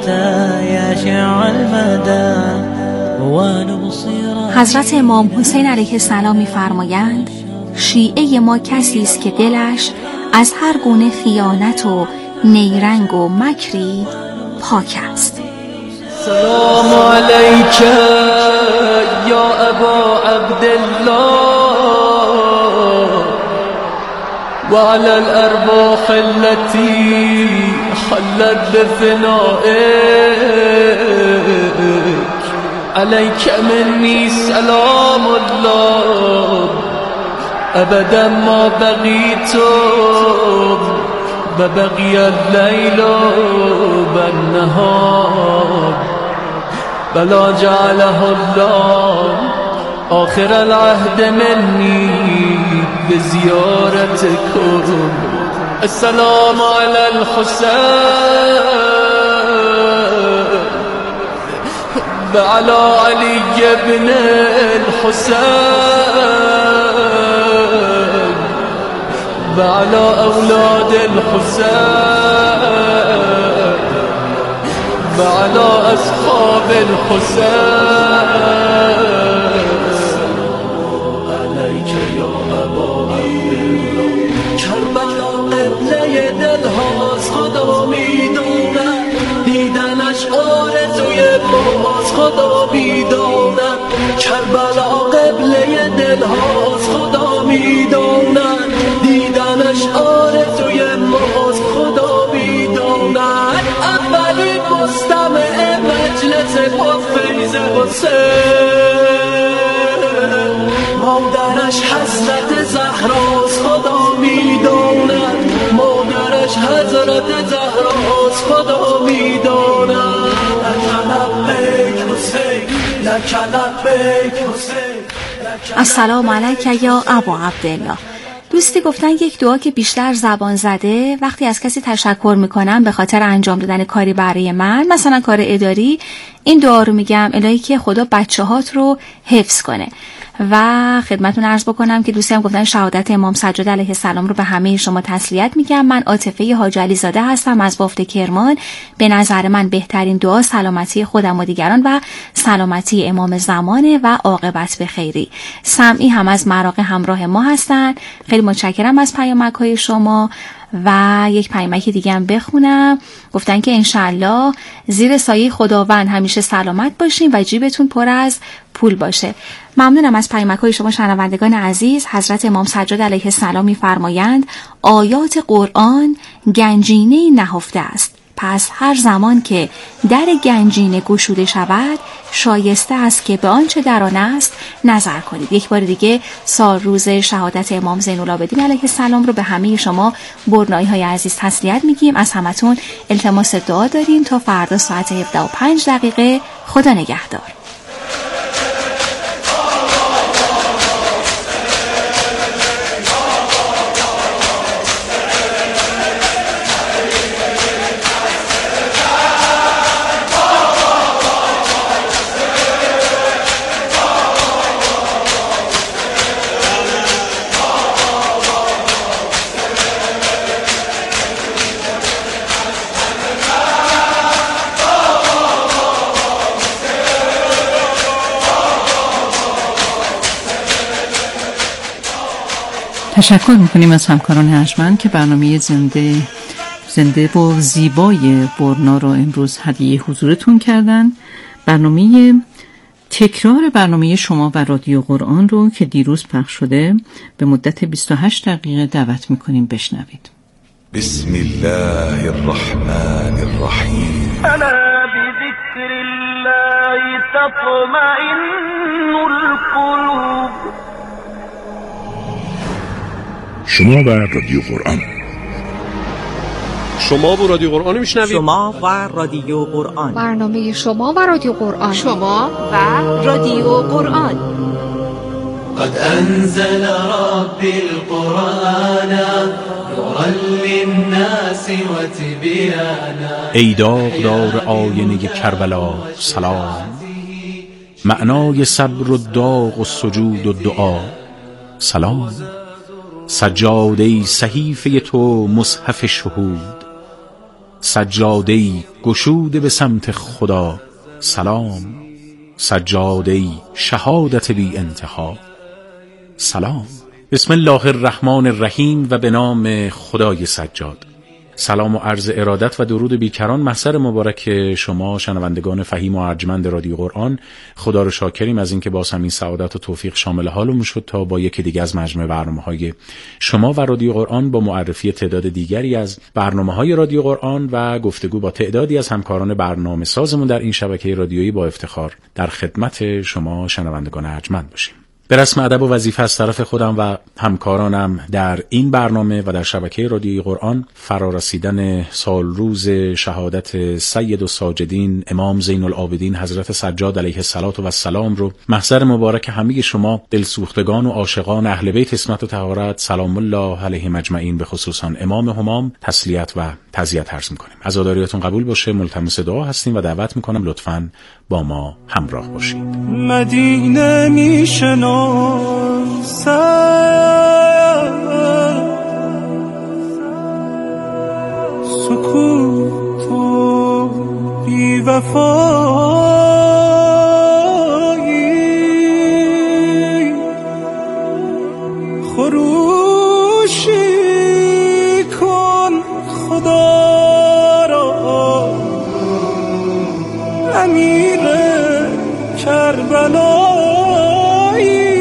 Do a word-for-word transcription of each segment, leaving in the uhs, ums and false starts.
حتى يشع المدى ونبصر. حضرت امام حسین علیه السلام می‌فرمایند شیعه ما کسی است که دلش از هر گونه خیانت و نیرنگ و مکری پاک است. سلام علیک یا ابا عبدالله و علی الارواح التي خلت بفنائك علیک منی سلام الله ابدا ما بقیت و بقی اللیل و النهار بلا جعله الله آخر العهد منی بزیارتکم. السلام علی الحسین و علی علی ابن الحسین و علی اولاد الحسین و علی اصحاب الحسین. علیک یا ابا عبدالله کربلا قبله دلهاست خدا میدونه دیدنش آرزوی ماست خدا میدونه کربلا قبله دلهاست خدا میدونه دیدنش آرزوی ماست خدا میدونه اولی مستمع مجلس با فیض حسین مادرش حضرت زهراست خدا میدونه مادرش حضرت زهراست خدا میدونه. السلام علیک یا ابا عبدالله. دوستی گفتن یک دعا که بیشتر زبان زده وقتی از کسی تشکر میکنم به خاطر انجام دادن کاری برای من، مثلا کار اداری، این دعا رو میگم الهی که خدا بچه هات رو حفظ کنه. و خدمتون عرض بکنم که دوستی هم گفتن شهادت امام سجاد علیه السلام رو به همه شما تسلیت میگم. من عاطفه حاج علی زاده هستم از بافت کرمان. به نظر من بهترین دعا سلامتی خودم و دیگران و سلامتی امام زمانه و عاقبت به خیری. سمعی هم از مراغه همراه ما هستن. خیلی متشکرم از پیامک‌های شما. و یک پیامک دیگه هم بخونم. گفتن که انشالله زیر سایه خداوند همیشه سلامت باشین و جیبتون پر از پول باشه. ممنونم از پیامک‌های شما شنوندگان عزیز. حضرت امام سجاد علیه السلام می‌فرمایند آیات قرآن گنجینه نهفته است، پس هر زمان که در گنجینه گشوده شود شایسته است که به آنچه در آن است نظر کنید. یک بار دیگه سال روز شهادت امام زین العابدین علیه السلام رو به همه شما برنایی‌های عزیز تسلیت میگیم. از همتون التماس دعا داریم تا فردا ساعت هفده و پنج دقیقه. خدا نگهدار. تشکر میکنیم از همکاران ارجمند که برنامه زنده زنده و زیبای برنا رو امروز هدیه حضورتون کردن. برنامه تکرار برنامه شما و رادیو قرآن رو که دیروز پخش شده به مدت بیست و هشت دقیقه دعوت میکنیم بشنوید. بسم الله الرحمن الرحیم. الا بذکر الله تطمئن القلوب. شما و رادیو قرآن. شما و رادیو قرآن میشنوید. شما و رادیو قرآن. برنامه شما و رادیو قرآن. شما و رادیو قرآن. قد انزل ربی القرآن نورا للناس و تبیانا. ای داغدار آینه کربلا سلام، معنای صبر و داغ و سجود و دعا سلام. سجاده صحیفه تو مصحف شهود، سجاده‌ای گشوده به سمت خدا سلام، سجاده‌ای شهادت بی انتها سلام. بسم الله الرحمن الرحیم و به نام خدای سجاد. سلام و عرض ارادت و درود بیکران محضر مبارک شما شنوندگان فهیم و ارجمند رادیو قرآن. خدا رو شاکریم از اینکه باز همین سعادت و توفیق شامل حالمون شد تا با یکی دیگه از مجموعه برنامه‌های شما و رادیو قرآن با معرفی تعداد دیگری از برنامه‌های رادیو قرآن و گفتگو با تعدادی از همکاران برنامه سازمون در این شبکه رادیویی با افتخار در خدمت شما شنوندگان ارجمند باشیم. به رسم ادب و وظیفه از طرف خودم و همکارانم در این برنامه و در شبکه رادیوی قرآن فرارسیدن سال روز شهادت سید الساجدین امام زین العابدین حضرت سجاد علیه الصلاة و السلام رو محضر مبارک همه شما دلسوختگان و عاشقان اهل بیت عصمت و طهارت سلام الله علیهم اجمعین به خصوصا امام همام تسلیت و تعزیت عرض می‌کنیم. عزاداریاتون قبول باشه، ملتمس دعا هستیم و دعوت می‌کنم لطفاً با ما همراه باشید. مدینه میشناسم سکوت و بی وفایی خروشی کن خدا را امیر کربلایی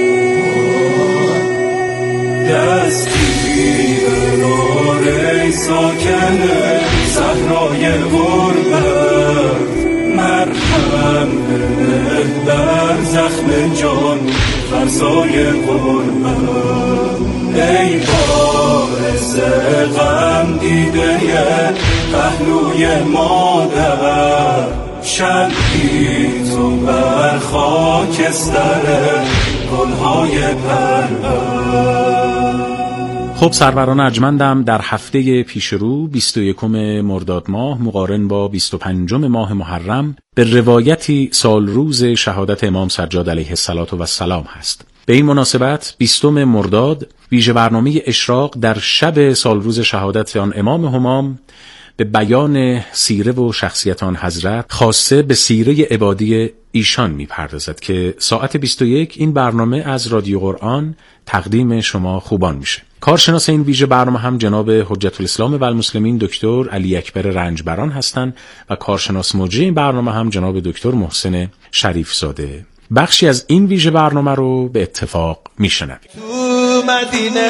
دستی برار ای ساکن صحرای غربت مرهم بده بر زخم جان فرسای غربت ای بارز غم دیده پهلوی مادر شبی تو بر خاکستر گلهای پربر. خب سروران ارجمندم، در هفته پیشرو بیست و یکم مرداد ماه مقارن با بیست و پنجم ماه محرم به روایتی سال روز شهادت امام سجاد علیه الصلاة و السلام هست. به این مناسبت بیستم مرداد ویژه برنامه اشراق در شب سال روز شهادت آن امام همام به بیان سیره و شخصیت آن حضرت خاصه به سیره عبادی ایشان میپردازد که ساعت بیست و یک این برنامه از رادیو قرآن تقدیم شما خوبان میشه. کارشناس این ویژه برنامه هم جناب حجت الاسلام و المسلمین دکتر علی اکبر رنجبران هستند و کارشناس مجری این برنامه هم جناب دکتر محسن شریف زاده. بخشی از این ویژه برنامه رو به اتفاق میشنوید. تو مدینه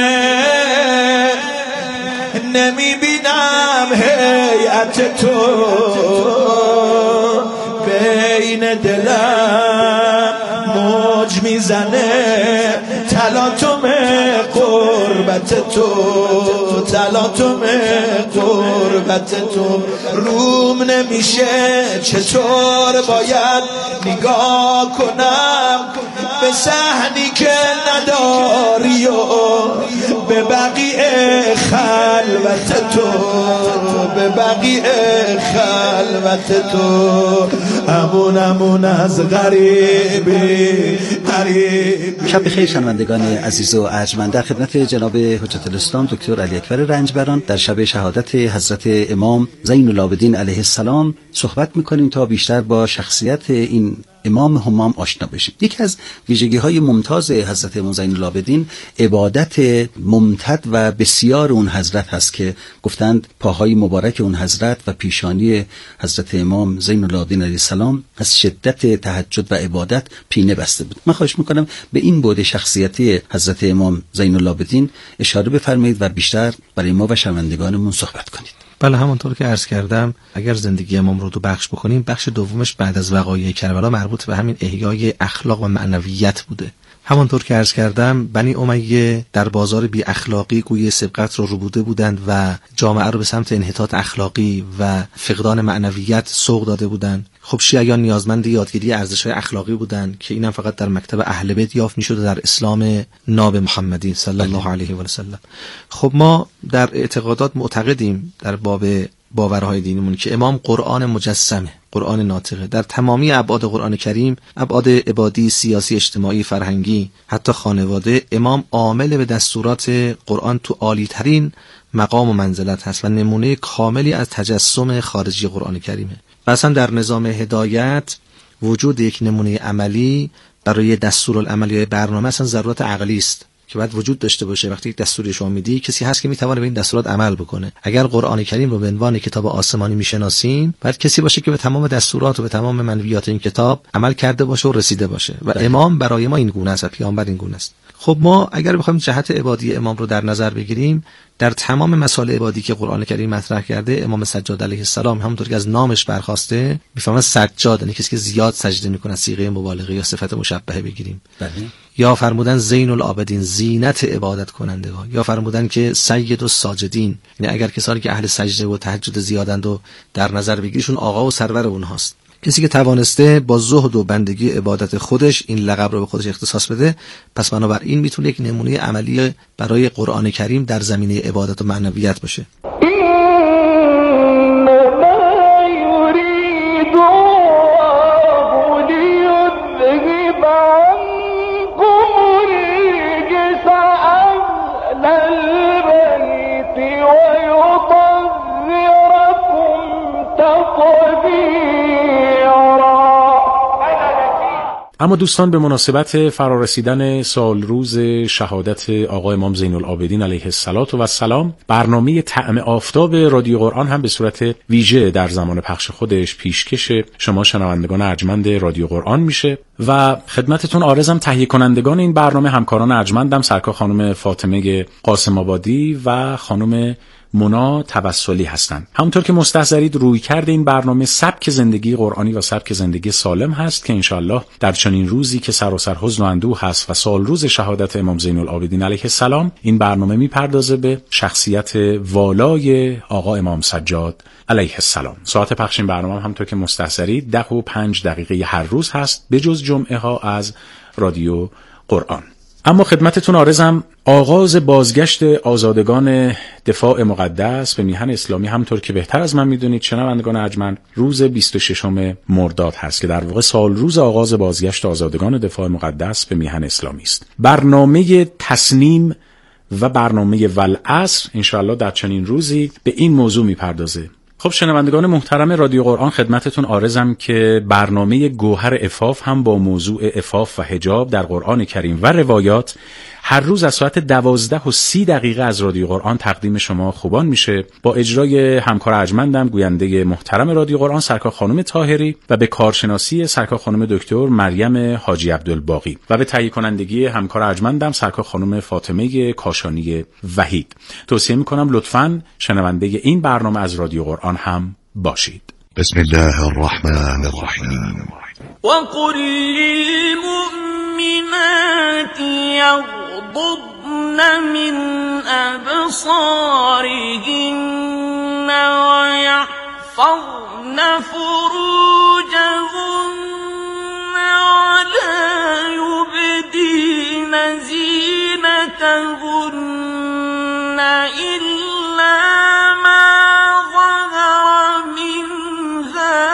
نمیبینم هیئت تو بین دلم موج میزنه تلاطم قربت تو تلاطم قربت تو روم نمیشه چطور باید نگاه کنم به صحنی که نداری و به بقیه خلوت تو به بقیه خلوت تو امون امون از غریبی غریب. شب بخیر شنوندگان عزیز و ارجمند، در خدمت جناب حجت الاسلام دکتر علی اکبر رنجبران در شب شهادت حضرت امام زین العابدین علیه السلام صحبت میکنیم تا بیشتر با شخصیت این امام همام آشنا بشیم. یکی از ویژگی‌های ممتاز حضرت امام زین العابدین عبادت ممتد و بسیار اون حضرت هست که گفتند پاهای مبارک اون حضرت و پیشانی حضرت امام زین العابدین علیه السلام از شدت تهجد و عبادت پینه بسته بود. من خواهش میکنم به این بعد شخصیتی حضرت امام زین العابدین اشاره بفرمایید و بیشتر برای ما و شنوندگانمون صحبت کنید. بله، همونطور که عرض کردم اگر زندگی امام رو دو بخش بکنیم، بخش دومش بعد از وقایع کربلا مربوط به همین احیای اخلاق و معنویت بوده. همونطور که عرض کردم بنی امیه در بازار بی اخلاقی گوی سبقت رو ربوده بودند و جامعه رو به سمت انحطاط اخلاقی و فقدان معنویت سوق داده بودند. خب شیعیان نیازمند یادگیری ارزش‌های اخلاقی بودند که اینم فقط در مکتب اهل بیت یافت می‌شد در اسلام ناب محمدی صلی الله علیه و سلم. خب ما در اعتقادات معتقدیم در باب باورهای دینیمون که امام قرآن مجسمه، قرآن ناطقه. در تمامی ابعاد قرآن کریم، ابعاد عبادی، سیاسی، اجتماعی، فرهنگی، حتی خانواده، امام عامل به دستورات قرآن تو عالی ترین مقام و منزلت هست و نمونه کاملی از تجسم خارجی قرآن کریمه. و اصلا در نظام هدایت وجود یک نمونه عملی برای دستورالعمل یا برنامه اصلا ضرورت عقلی است که باید وجود داشته باشه. وقتی یک دستوری شما میدی کسی هست که میتونه به این دستورات عمل بکنه. اگر قرآن کریم رو به عنوان کتاب آسمانی میشناسیم باید کسی باشه که به تمام دستورات و به تمام منویات این کتاب عمل کرده باشه و رسیده باشه و ده. امام برای ما این گونه است و پیامبر این گونه است. خب ما اگر بخوایم جهت عبادی امام رو در نظر بگیریم، در تمام مسائل عبادی که قرآن کریم مطرح کرده، امام سجاد علیه السلام همونطور که از نامش برخواسته میفهمن سجاد یعنی کسی که زیاد سجده میکنه، صیغه مبالغه یا صفت مشبهه بگیریم. بله. یا فرمودن زین العابدین، زینت عبادت کنندگان، یا فرمودن که سید الساجدین، یعنی اگر کسانی که اهل سجده و تهجد زیادند و در نظر بگیریشون آقا و سرور اونهاست. کسی که توانسته با زهد و بندگی عبادت خودش این لقب رو به خودش اختصاص بده، پس بنابراین میتونه یک نمونه عملی برای قرآن کریم در زمینه عبادت و معنویت باشه. اما دوستان، به مناسبت فرارسیدن سال روز شهادت آقا امام زین العابدین علیه السلام، برنامه طعم آفتاب رادیو قرآن هم به صورت ویژه در زمان پخش خودش پیشکش شما شنوندگان ارجمند رادیو قرآن میشه و خدمتتون عارضم تهیه کنندگان این برنامه همکاران ارجمندم سرکار خانم فاطمه قاسم آبادی و خانم مونا توسلی هستند. همونطور که مستحضرید روی کرده این برنامه سبک زندگی قرآنی و سبک زندگی سالم هست که انشالله در چنین روزی که سراسر حزن و اندوه هست و سال روز شهادت امام زین العابدین علیه السلام، این برنامه میپردازه به شخصیت والای آقا امام سجاد علیه السلام. ساعت پخش این برنامه همونطور که مستحضرید ده و پنج دقیقه هر روز هست به جز جمعه ها از رادیو قرآن. اما خدمتتون عارضم آغاز بازگشت آزادگان دفاع مقدس به میهن اسلامی همونطور که بهتر از من میدونید شنوندگان ارجمند روز بیست و ششم مرداد هست که در واقع سال روز آغاز بازگشت آزادگان دفاع مقدس به میهن اسلامی است. برنامه تصنیم و برنامه والعصر انشاءالله در چنین روزی به این موضوع میپردازه. خب شنوندگان محترم رادیو قرآن، خدمتتون عارضم که برنامه گوهر عفاف هم با موضوع عفاف و حجاب در قرآن کریم و روایات هر روز از ساعت دوازده و سی دقیقه از رادیو قرآن تقدیم شما خوبان میشه با اجرای همکار ارجمندم گوینده محترم رادیو قرآن سرکار خانم طاهری و به کارشناسی سرکار خانم دکتر مریم حاجی عبدالباقی و به تهیه کنندگی همکار ارجمندم سرکار خانم فاطمه کاشانی وحید. توصیه میکنم لطفاً شنونده این برنامه از رادیو قرآن هم باشید. بسم الله الرحمن الرحیم. وقل للمؤمنات يغضضن من أبصارهن ويحفظن فروجهن ولا يبدين زينتهن إلا ما ظهر منها.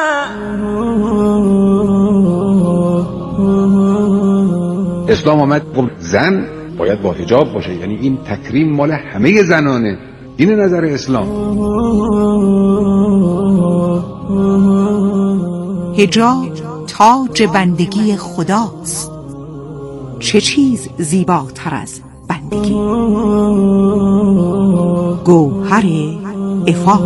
اسلام آمد گفت زن باید با حجاب باشه، یعنی این تکریم مال همه زنانه. این نظر اسلام. حجاب تاج بندگی خداست، چه چیز زیباتر از بندگی. گوهر عفاف.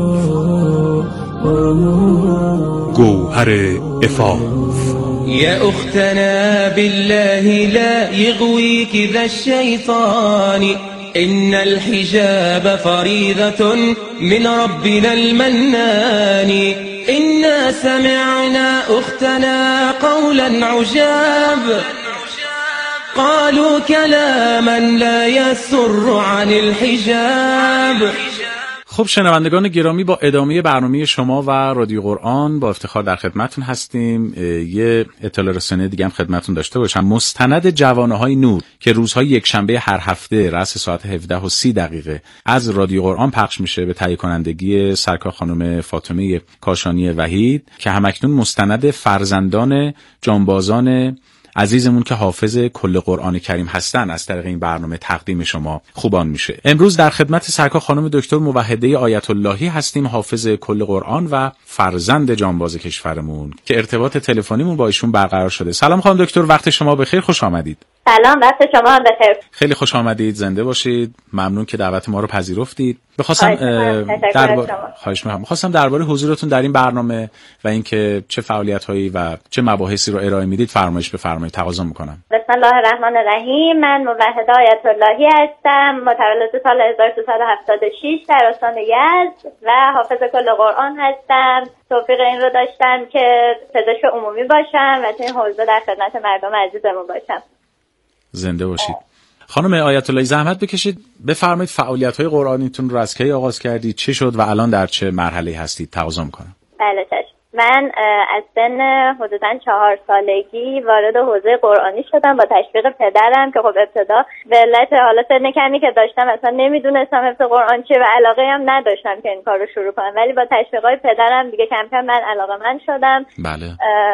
گوهر عفاف. يا أختنا بالله لا يغويك ذا الشيطان، إن الحجاب فريضة من ربنا المنان. إنا سمعنا أختنا قولا عجاب، قالوا كلاما لا يسر عن الحجاب. خب شنوندگان گرامی، با ادامه برنامه شما و رادیو قرآن با افتخار در خدمتتون هستیم. یه اطلاع رسانی دیگه هم خدمتتون داشته باشم. مستند جوانه های نور که روزهای یک شنبه هر هفته رأس ساعت هفده و سی دقیقه از رادیو قرآن پخش میشه به تهیه کنندگی سرکار خانم فاطمه کاشانی وحید که همکنون مستند فرزندان جانبازان عزیزمون که حافظ کل قرآن کریم هستن از طریق این برنامه تقدیم شما خوبان میشه. امروز در خدمت سرکار خانم دکتر موحده آیت اللهی هستیم، حافظ کل قرآن و فرزند جانباز کشورمون که ارتباط تلفنیمون با ایشون برقرار شده. سلام خانم دکتر، وقت شما بخیر، خوش آمدید. سلام، وقت شما هم بخیر. خیلی خوش آمدید، زنده باشید. ممنون که دعوت ما رو پذیرفتید. بخواستم درباره خواهش می‌کنم. خواستم درباره حضورتون در این برنامه و اینکه چه فعالیت‌هایی و چه مباحثی رو ارائه میدید فرمایش بفرمایید. تقاضا می‌کنم. بسم الله الرحمن الرحیم. من موحده آیت اللهی هستم، متولد سال هزار و سیصد و هفتاد و شش در استان یزد و حافظ کل قرآن هستم. توفیق این رو داشتم که پزشک عمومی باشم و تو این حوزه در خدمت مردم عزیزمون باشم. زنده باشید. خانم آیت اللهی زحمت بکشید بفرمایید فعالیت‌های قرآنیتون رو از کی آغاز کردید، چه شد و الان در چه مرحله‌ای هستید؟ تقاضا می‌کنم. بله چشم. من از سن حدوداً چهار سالگی وارد حوزه قرآنی شدم با تشویق پدرم که خب ابتدا به علت حالا سن کمی که داشتم اصلا نمیدونستم حفظ قرآن چیه و علاقه هم نداشتم که این کار رو شروع کنم، ولی با تشویقای پدرم دیگه کم کم من علاقه‌مند شدم. بله.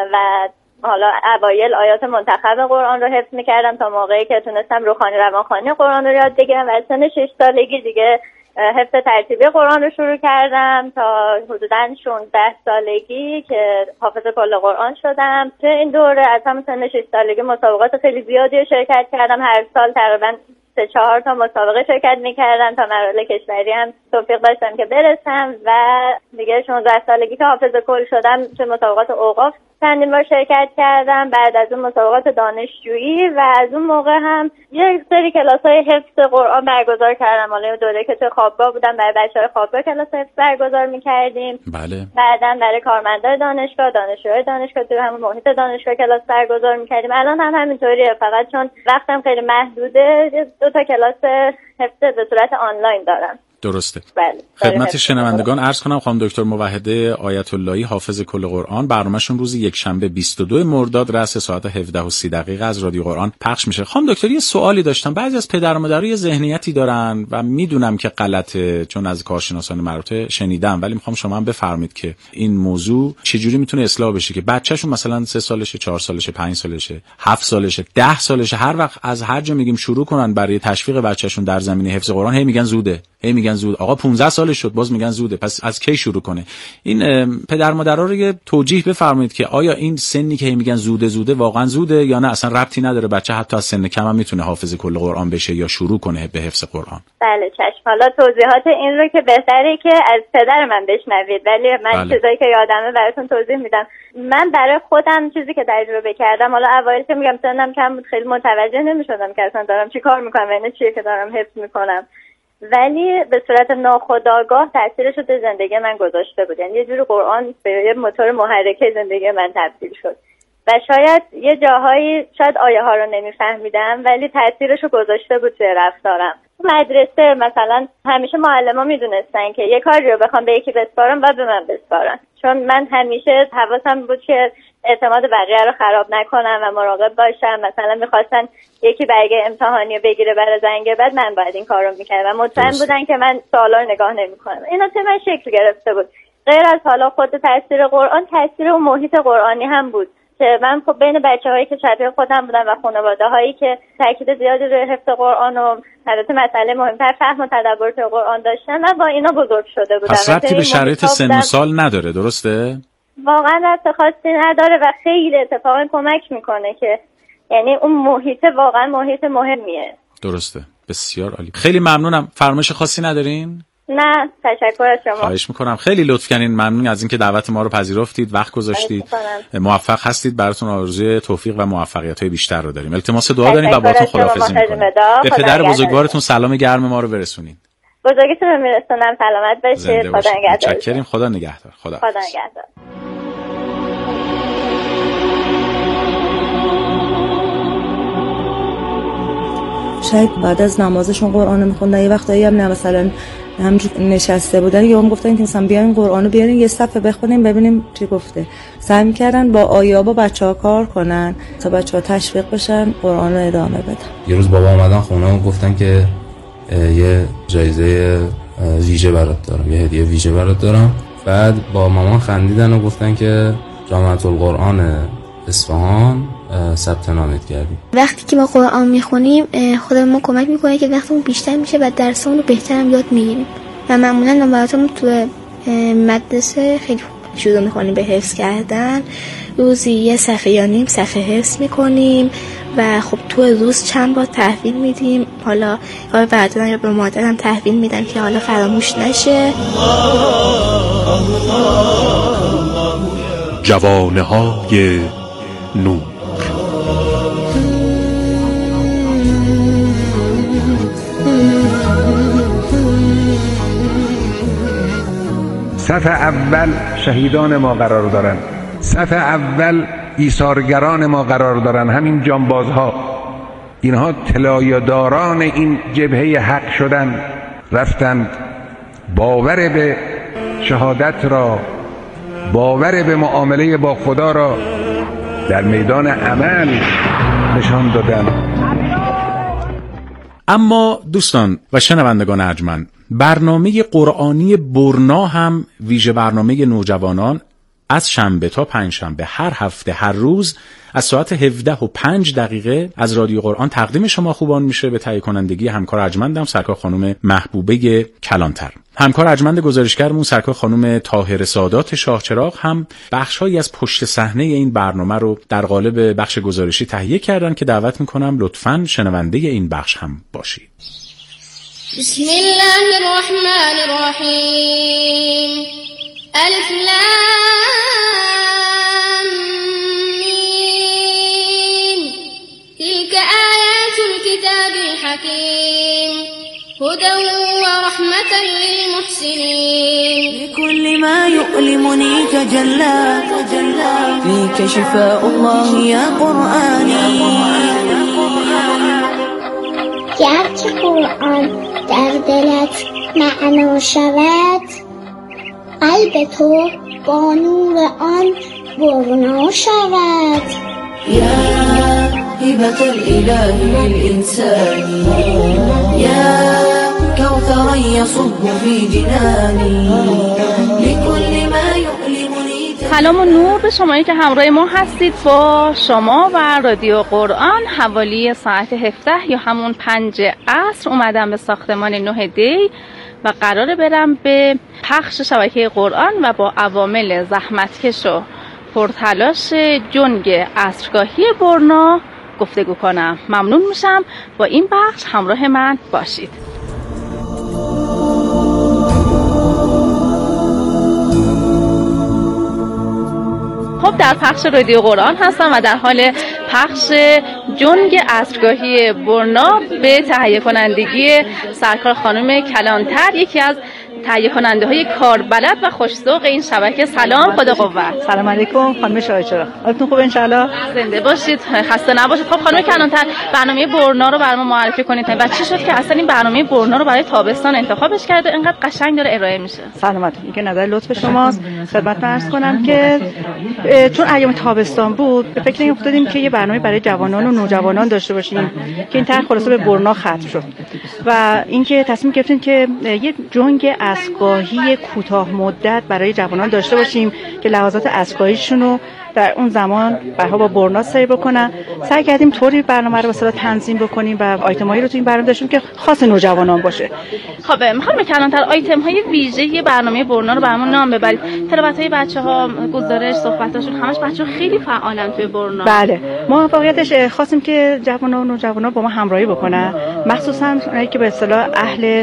و حالا اوایل آیات منتخب قرآن رو حفظ میکردم تا موقعی که تونستم روحانی روانخوانی قرآن رو یاد بگیرم و از سن شش سالگی دیگه حفظ ترتیبی قرآن رو شروع کردم تا حدوداً شانزده سالگی که حافظ کل قرآن شدم. تو این دوره از همون سن شش سالگی مسابقات خیلی زیادی رو شرکت کردم، هر سال تقریباً سه چهار تا مسابقه شرکت میکردم تا مراحل کشوری هم توفیق داشتم که برسم و دیگه شانزده سالگی که حافظ کل شدم تو مسابقات اوقاف چندین بار شرکت کردم، بعد از اون مسابقات دانشجویی و از اون موقع هم یک سری کلاس‌های حفظ قرآن برگزار کردم. حالا دوره که تو خوابگاه بودم برای بچه‌های خوابگاه کلاس حفظ برگزار می‌کردیم. بله. بعداً برای کارمندای دانشگاه، دانشجوهای دانشگاه تو همون محیط دانشگاه کلاس برگزار می‌کردیم. الان هم همینطوریه، فقط چون وقتم خیلی محدوده دو تا کلاس حفظ به صورت آنلاین دارم. درسته. بله. خدمت شنوندگان عرض کنم خانم دکتر موحده آیت اللهی حافظ کل قرآن برنامه‌شون روز یک شنبه بیست و دو مرداد رأس ساعت هفده و سی دقیقه از رادیو قرآن پخش میشه. خانم دکتر یه سوالی داشتم. بعضی از پدر و مادرها یه ذهنیتی دارن و میدونم که غلطه چون از کارشناسان مربوطه شنیدم، ولی میخوام شما هم بفرمایید که این موضوع چجوری میتونه اصلاح بشه که بچه‌شون مثلا سه سالشه، چهار سالشه، پنج سالشه، هفت سالشه، ده سالشه، هر وقت از هر جا میگیم شروع کنن برای تشویق بچه‌شون در زمینه حفظ قرآن هی میگن زوده. هی میگن زود. آقا پانزده سالش شد باز میگن زوده. پس از کی شروع کنه؟ این پدر مادرها رو یه توجیه بفرمایید که آیا این سنی که میگن زوده زوده واقعا زوده یا نه اصلا ربطی نداره، بچه حتی از سن کم هم میتونه حافظ کل قرآن بشه یا شروع کنه به حفظ قرآن؟ بله چشم. حالا توضیحات این رو که بهتره که از پدر من بشنوید، ولی من بله. چیزایی که یادمه براتون توضیح میدم. من برای خودم چیزی که تجربه کردم، حالا اوایل که میگم سنم کم بود خیلی متوجه نمیشدم که اصلا دارم چی کار میکنم، یعنی چیه که دارم حفظ میکنم، ولی به صورت ناخودآگاه تاثیرش رو به زندگی من گذاشته بود. یعنی یه جور قرآن به یه موتور محرکه زندگی من تبدیل شد و شاید یه جاهایی شاید آیه ها رو نمیفهمیدم ولی تاثیرش رو گذاشته بود توی رفتارم. مدرسه مثلا همیشه معلم ها میدونستن که یه کاری رو بخوام به یکی بسپارم و به من بسپارن، چون من همیشه حواسم بود که اعتماد بقیه رو خراب نکنم و مراقب باشم. مثلا میخواستن یکی برگه امتحانی رو بگیره برای زنگ بعد من باید این کار رو میکردم و مطمئن بودن که من سوالا رو نگاه نمیکنم. اینا تو من شکل گرفته بود. غیر از حالا خود تاثیر قرآن، تاثیر و محیط قرآنی هم بود که من خب بین بچه‌هایی که شبیه خودم بودن و خانواده‌هایی که تاکید زیادی روی حفظ قرآن و البته مسئله مهمتر فهم و تدبر توی قرآن داشتن و با اینا بزرگ شده بودم. پس ربطی به شرایط سن و سال نداره، درسته؟ واقعا ربط خاصی نداره و خیلی اتفاقا کمک میکنه که یعنی اون محیط واقعا محیط مهمیه. درسته، بسیار عالی. خیلی ممنونم. فرمایش خاصی ندارین؟ نه، تشکر از شما. خواهش میکنم. خیلی لطف کردین. ممنون از اینکه دعوت ما رو پذیرفتید، وقت گذاشتید. موفق هستید. براتون آرزوی توفیق و موفقیت‌های بیشتر رو داریم. التماس دعا داریم و باهاتون خداحافظی می‌کنیم. به پدر بزرگوارتون سلام گرم ما رو برسونید. بزرگیتون رو میرسونم. سلامت باشید. خدا نگهدار. متشکریم. خدا نگهدار. خدا. خدا نگهدار. شاید بعد از نمازشون قرآن میخوندن، یه وقتایی هم نه مثلا همینجور نشسته بودن یا هم گفتن که مثلا بیاین قرآنو بیارین یه صفحه بخونیم ببینیم چی گفته. سعی می‌کردن با آیا با بچه‌ها کار کنن تا بچه‌ها تشویق بشن قرآن رو ادامه بدن. یه روز بابا اومدن خونه و گفتن که یه جایزه ویژه برات دارم، یه هدیه ویژه برات دارم. بعد با مامان خندیدن و گفتن که جامعه القرآن اصفهان ثبت نامت کردیم. وقتی که ما قرآن میخونیم خدا ما کمک میکنه که وقتمون بیشتر میشه و درسمون رو بهترم یاد میگیریم و معمولا نمراتمون تو مدرسه خیلی شروع میکنیم به حفظ کردن. روزی یه صفحه یا نیم صفحه حفظ میکنیم و خب تو روز چند بار تحویل میدیم. حالا یا برادرم یا به مادرم تحویل میدم که حالا فراموش نشه. جوانه های نور. صف اول شهیدان ما قرار دارن، صف اول ایثارگران ما قرار دارن، همین جانبازها. اینها طلایه‌داران این جبهه حق شدن، رفتند باور به شهادت را، باور به معامله با خدا را در میدان عمل نشان دادن. اما دوستان و شنوندگان ارجمند، برنامه قرآنی برنا هم ویژه برنامه نوجوانان از شنبه تا پنجشنبه هر هفته هر روز از ساعت هفده و پنج دقیقه از رادیو قرآن تقدیم شما خوبان میشه به تهیه کنندگی همکار ارجمندم سرکار خانم محبوبه کلانتر. همکار ارجمند گزارشگرمون سرکار خانم طاهره سادات شاهچراغ هم بخشهایی از پشت صحنه این برنامه رو در قالب بخش گزارشی تهیه کردن که دعوت میکنم لطفاً شنونده این بخش هم باشید. بسم الله الرحمن الرحیم. الف لام میم. تلك آیات الكتاب الحکیم. هدى ورحمة للمحسنين. لكل ما يؤلمني تجلى فيك شفاء الله يا قرآني. گر که قرآن در دلت معنا شود، قلب تو با نور آن برنا شود. یا هبة الإله للإنسان، یا كوثرا يصب في جناني. لكل ما يؤلمني. سلام و نور به شمایی که همراه ما هستید با شما و رادیو قرآن. حوالی ساعت هفده یا همون پنج عصر اومدم به ساختمان نه دی و قراره برم به پخش شبکه قرآن و با عوامل زحمتکش و پرتلاش جنگ عصرگاهی برنا گفتگو کنم. ممنون میشم با این بخش همراه من باشید. خب در پخش رادیو قرآن هستم و در حال پخش جنگ عصرگاهی برنا به تهیه کنندگی سرکار خانم کلانتر، یکی از تهیه کننده های کاربلد و خوش‌ذوق این شبکه. سلام، خدا قوت. سلام علیکم خانم شاهچراغ، حالتون خوبه ان شاء الله؟ زنده باشید، خسته نباشید. خب خانم کلانتر، برنامه برنا رو برام معرفی کنید و چی شد که اصلا این برنامه برنا رو برای تابستان انتخابش کرده اینقدر قشنگ داره ارائه میشه؟ سلامتون. این که نظر لطف شماست. خدمتتون عرض کنم که چون ایام تابستان بود به فکر این افتادیم که یه برنامه برای جوانان و نوجوانان داشته باشیم که این طرح خلاصه به برنا ختم شد و اینکه تصمیم گرفتیم که یه جنگ عصرگاهی کوتاه مدت برای جوانان داشته باشیم که لحظات عصرگاهیشون رو در اون زمان برها با برنا سری بکنن. سعی کردیم طوری برنامه رو مثلا تنظیم بکنیم و آیتمایی رو تو این برنامه داشتیم که خاص نوجوانان باشه. خب میخوام کلانتر آیتم های ویژه برنامه برنا رو برامون نام ببرید. تلاوت‌های بچه‌ها، گزارش، صحبتاشون، همش بچه‌ها خیلی فعالن توی برنا. بله، ما واقعیتش خواستیم که جوانان و نوجوانان با ما همراهی بکنن، مخصوصا اونایی که به اصطلاح اهل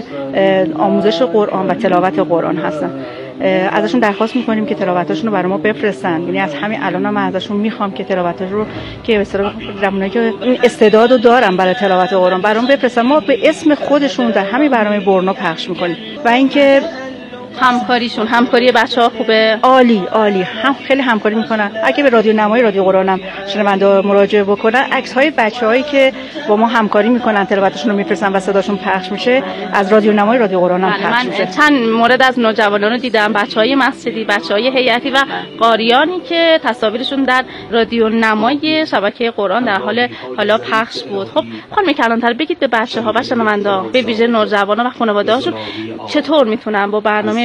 آموزش قرآن و تلاوت قرآن هستن. ازشون درخواست میکنیم که تلاوتاشون رو برای ما بفرستن. یعنی از همین الان من ازشون میخوام که تلاوتاش رو که به اصطلاح جوانایی که این استعداد رو دارن برای تلاوت قرآن برام بفرستن. ما به اسم خودشون در همین برنامه برنا پخش میکنیم و اینکه همکاریشون، همکاری بچه‌ها خوبه، عالی عالی، هم خیلی همکاری میکنن. اگه به رادیو نمای رادیو قرآنم شنونده مراجعه بکنن، عکس‌های بچه‌هایی که با ما همکاری میکنن تلاوتشون رو میفرستن و صداشون پخش میشه از رادیو نمای رادیو قرآنم پخش میشه. من چند مورد از نوجوانان رو دیدم، بچه‌های مسجدی، بچه‌های هیئتی و قاریانی که تصاویرشون در رادیو نمای شبکه قرآن در حال حالا پخش بود. خب خانم کلانتر بگید به بچه‌ها و شنونده‌ها، به ویژه نوجوانان و خانواده‌هاشون چطور میتونن با برنامه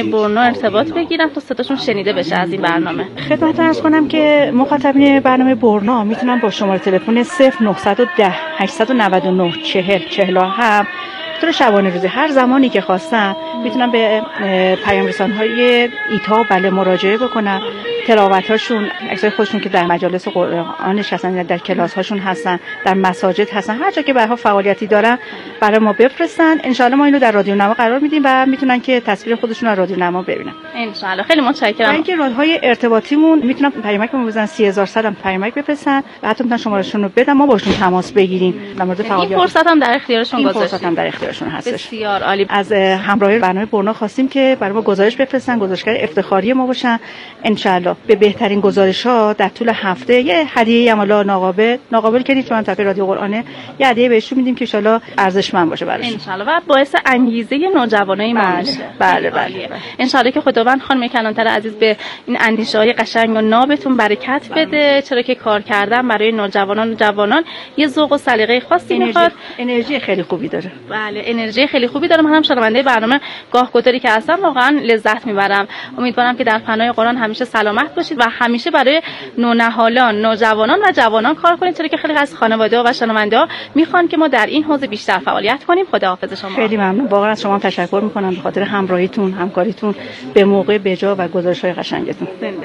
برنامه برنا ارتباط بگیرم تا صداشون شنیده بشه از این برنامه. خدمت عرض کنم که مخاطبین برنامه برنا میتونن با شماره تلفن صفر نه یک صفر هشت نه نه چهل چهل و هفت طور شبانه روزی هر زمانی که خواستن میتونن به پیام رسان‌های ایتا بله مراجعه بکنن، تلاوت‌هاشون عکسای خودشون که در مجالس قرآن نشستن، در کلاس‌هاشون هستن، در مساجد هستن، هر جا که به هر حال فعالیتی دارن برای ما بفرستن. ان شاءالله ما اینو در رادیو نما قرار میدیم و میتونن که تصویر خودشون رو رادیو نما ببینن. ان شاءالله. خیلی متشکرم. اینکه راههای ارتباطیمون میتونن پیامک بهمون بزنن سی هزار صد پیامک بفرستن و حتی میتونن شمارهشون رو بدن ما باشون تماس بگیریم. در مورد فعالیت این فرصت هم در اختیارشون گذاشتیم. فرصت هم در اختیارشون هستش. بسیار عالی. از همراهی برنامه برنا خواستیم که برای ما گزارش بفرستن، گزارشگر افتخاری ما باشن. ان شاءالله به بهترین گزارش‌ها در طول هفته یه هدیه عملا ناقابل ناقابل که چون طرف رادیو قرآنه یه هدیه بهشون میدیم که ان شاءالله ارزشمند باشه براشون. ان شاءالله و باعث انگیزه نوجوانای ما میشه. بله بله. ان شاءالله که خداوند خانم کلانتر عزیز به این اندیشه‌های قشنگ و نابتون برکت بده، چرا که کار کردن برای نوجوانان و جوانان یه ذوق و سلیقه خاصی میخواد. انرژی خیلی خوبی داره. بله انرژی خیلی خوبی داره. من هم شنونده برنامه گاه گداری که هستم واقعا لذت میبرم. امیدوارم که در پناه قرآن همیشه سلامت باشید و همیشه برای نونهالان، نوجوانان و جوانان کار کنید، چرا که خیلی از خانواده‌ها و شنونده‌ها میخوان که ما در این حوزه بیشتر فعالیت کنیم. خداحافظ شما. خیلی ممنون. واقعا از شما تشکر میکنم به خاطر همراهیتون، همکاریتون به موقع بجا و گزارش‌های قشنگتون.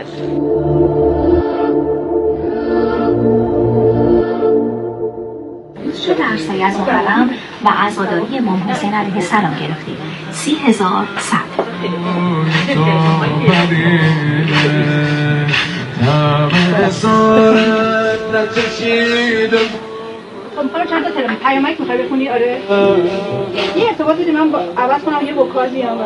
چه درسایی از محرم و عزاداری امام حسین علیه السلام گرفتید؟ سی هزار صد. خب خانم چند تا تلفن پیامک میخوای بخونی؟ آره یه ارتباط بدیم من با عوض کنم یه وکال بیام.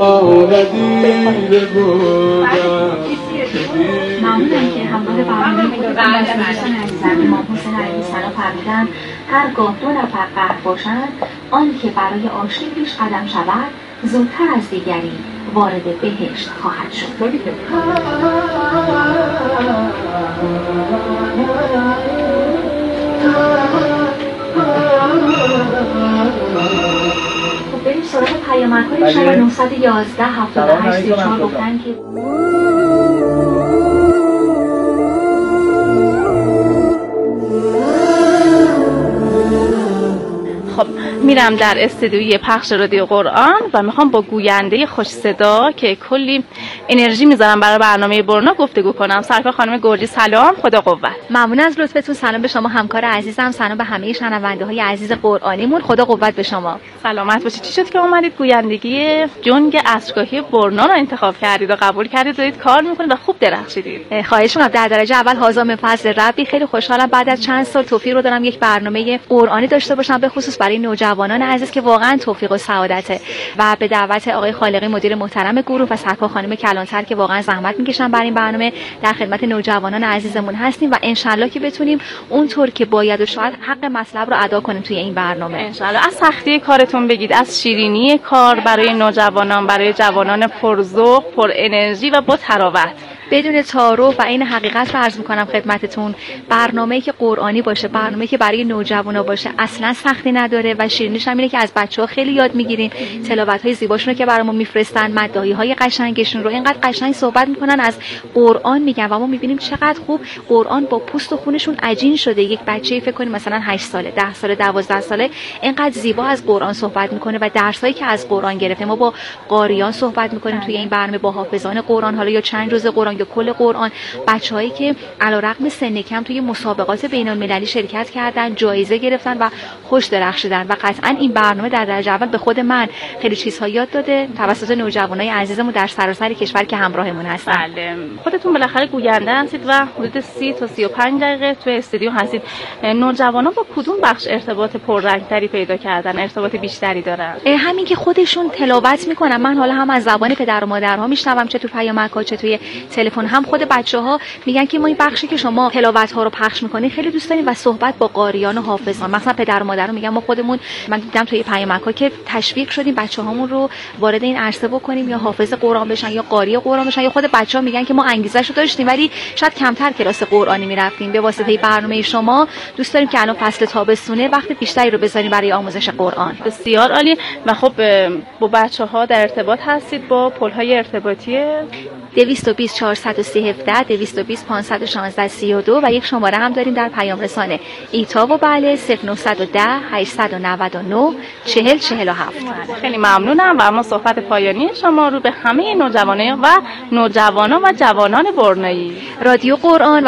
ممنونم که همراه برنامه بودید. از دوستان عزیزم امام حسین علیه السلام فرمودند هرگاه دو نفر قهر باشند آن که برای آشتی پیش قدم شود زودتر از دیگری وارد بهشت خواهد شد. خب بریم سراغ پیامک‌های شما. نهصد و یازده هفتاد و هشت سی و چهار گفتن که خب میرم در استودیوی پخش رادیو قرآن و میخوام با گوینده خوش صدا که کلی انرژی میذارم برای برنامه برنا گفتگو کنم. سرکار خانم گرجی سلام، خدا قوت. ممنون از لطفتون. سلام به شما همکار عزیزم، سلام به همه شنونده های عزیز قرآنیمون. خدا قوت به شما. سلامت باشید. چی شد که اومدید گویندگی جنگ عصرگاهی برنا رو انتخاب کردید و قبول کردید دارید کار میکنید و خوب درخشیدید؟ خواهش می‌کنم. در درجه اول هازا من فضل ربی، خیلی خوشحالم بعد از چند سال توفیق رو دارم یک برنامه قرآنی داشته باشم به خصوص برای نوجوانان عزیز که واقعا توفیق و سعادته و به دعوت آقای خالقی مدیر محترم گروه و سرکار خانم کلانتر که واقعا زحمت میکشن برای این برنامه در خدمت نوجوانان عزیزمون هستیم و انشالله که بتونیم اونطور که باید و شاید حق مطلب رو ادا کنیم توی این برنامه. انشالله. از سختی کارتون بگید، از شیرینی کار برای نوجوانان، برای جوانان پرذوق، پر انرژی و با تراوت. بدون تعارف و این حقیقت رو عرض می‌کنم خدمتتون، برنامه‌ای که قرآنی باشه، برنامه‌ای که برای نوجوانا باشه اصلا سختی نداره و شیرینیش هم اینه که از بچه‌ها خیلی یاد می‌گیریم. تلاوت‌های زیباشون رو که برامون می‌فرستن، مداحی‌های قشنگشون رو اینقدر قشنگ صحبت می‌کنن از قرآن میگن و ما می‌بینیم چقدر خوب قرآن با پوست و خونشون عجین شده. یک بچه‌ای فکر کنیم مثلا هشت ساله، ده ساله، دوازده ساله اینقدر زیبا از قرآن صحبت می‌کنه و درسایی که از قرآن گرفته. ما با قاریان صحبت می‌کنیم توی این برنامه، با حافظان قرآن، حالا یا چند روز قرآن یا کل قرآن، بچه‌هایی که علیرغم سن کم توی مسابقات بین‌المللی شرکت کردن، جایزه گرفتن و خوش درخشیدن و قطعاً این برنامه در درجه اول به خود من خیلی چیزها یاد داده توسط نوجوانای عزیزمون در سراسر کشور که همراهمون هستن. بله. خودتون بالاخره گوینده هستید و حدود سی تا سی و پنج دقیقه توی استودیو هستید. نوجوانان با کدوم بخش ارتباط پررنگتری پیدا کردن، ارتباط بیشتری دارن؟ همین که خودشون تلاوت میکنن. من حالا هم از زبان پدر و مادرها میشنوم، چه تو پیامک‌ها چه توی تلفن تلفن هم خود بچه‌ها میگن که ما این بخشی که شما تلاوت ها رو پخش میکنید خیلی دوست داریم و صحبت با قاریان و حافظان، مثلا پدر و مادر رو میگن ما خودمون، من دیدم توی پیامک‌ها که تشویق شدیم بچه‌هامون رو وارد این عرصه بکنیم یا حافظ قرآن بشن یا قاری قرآن بشن، یا خود بچه‌ها میگن که ما انگیزه‌شو داشتیم ولی شاید کمتر کلاس قرآنی میرفتیم. به واسطه برنامه شما دوست داریم که الان فصل تابستونه وقت بیشتری رو بذاریم برای آموزش قرآن. بسیار عالی. و خب با بچه‌ها در ارتباط هستید با پل‌های ارتباطی دویست و بیست چهارصد و سی هفده، دویست و بیست پانصد و شانزده سی و دو و یک شماره هم داریم در پیام رسانه ایتا و بله صفر نهصد و ده هشتصد و نود و نه چهل چهل و هفت. خیلی ممنونم و اما صحبت پایانی شما رو به همه نوجوانان و نوجوانان و جوانان برنایی. رادیو قرآن